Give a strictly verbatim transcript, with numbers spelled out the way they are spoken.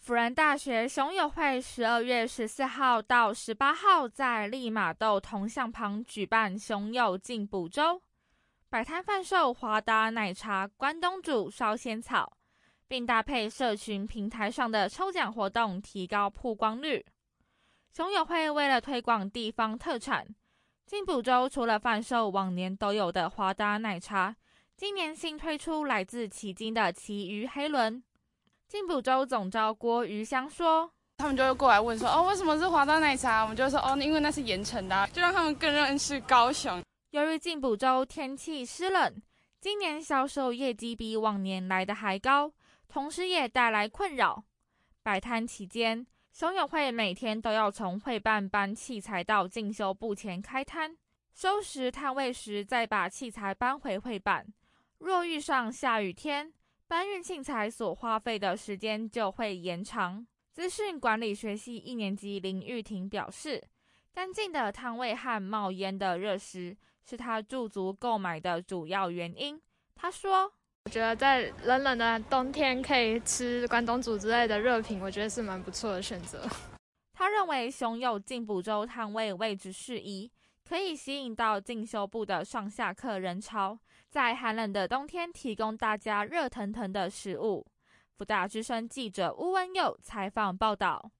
辅仁大学熊友会十二月十四号到十八号在利马豆铜像旁举办熊友进补周，摆摊贩售华达奶茶、关东煮、烧仙草，并搭配社群平台上的抽奖活动，提高曝光率。熊友会为了推广地方特产，进补周除了贩售往年都有的华达奶茶，今年新推出来自旗津的旗鱼黑轮。进补周总召郭余香说， 他们就会过来问说，哦，为什么是华达奶茶？我们就说，哦，因为那是盐城的、啊，就让他们更认识高雄。 由于进补周天气湿冷，今年销售业绩比往年来的还高，同时也带来困扰。摆摊期间，熊友会每天都要从会办搬器材到进修部前开摊，收拾摊位时再把器材搬回会办。若遇上下雨天，搬运器材所花费的时间就会延长。资讯管理学系一年级林玉婷表示，干净的摊位和冒烟的热食是他驻足购买的主要原因。他说， 我觉得在冷冷的冬天可以吃关东煮之类的热品，我觉得是蛮不错的选择。 他认为熊友进补周摊位位置适宜，可以吸引到进修部的上下课人潮，在寒冷的冬天提供大家热腾腾的食物。辅大之声记者巫文佑采访报道。